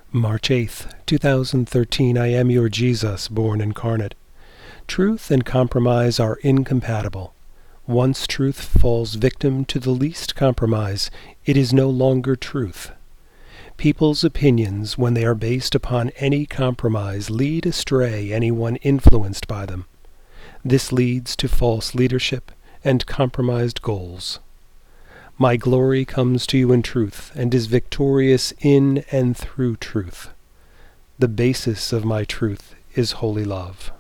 March 8th, 2013. I am your Jesus, born incarnate. Truth and compromise are incompatible. Once truth falls victim to the least compromise, it is no longer truth. People's opinions, when they are based upon any compromise, lead astray anyone influenced by them. This leads to false leadership and compromised goals. My glory comes to you in truth, and is victorious in and through truth. The basis of my truth is holy love.